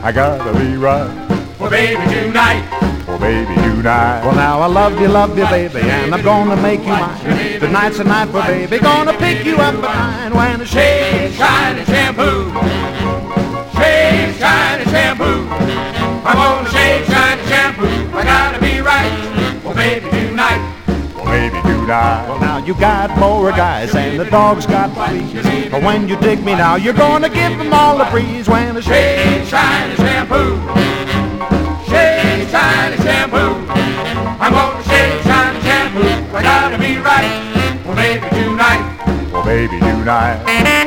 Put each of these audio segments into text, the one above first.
I gotta be right for baby tonight. for baby tonight. Well, now I love you, baby, and I'm gonna make you mine. Tonight's the night for baby, gonna pick you up at 9 when the Shave, shine, and shampoo. Shave, shine, and shampoo. I'm gonna shave, shine, and shampoo. I gotta be right for baby tonight. For baby tonight. Well, now you got more guys and the dog's got fleas. But when you dig me now, you're gonna give them all the breeze when the Shave, shine, and shampoo. Shave, shine, and shampoo. I'm gonna shave, shine, and shampoo. I gotta be right for baby tonight. For baby tonight.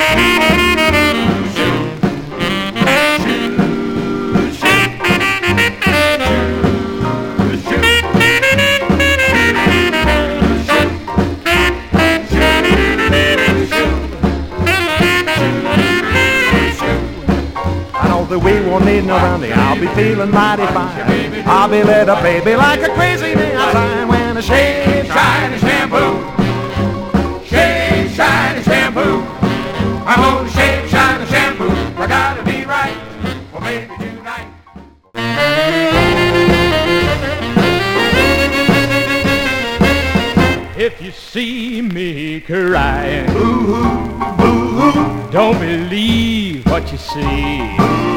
that we won't need no rounding. I'll be feeling mighty fine. I'll be lit up, baby, like a crazy neon sign when I shave, shine, and shampoo. Shave, shine, and shampoo. I'm gonna shave, shine, and shampoo. I gotta be right for baby tonight. If you see me crying, Boo-hoo, boo-hoo. don't believe what you see.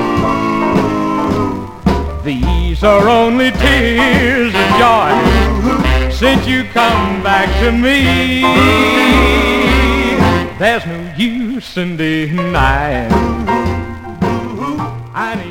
These are only tears of joy since you come back to me. There's no use in denying I need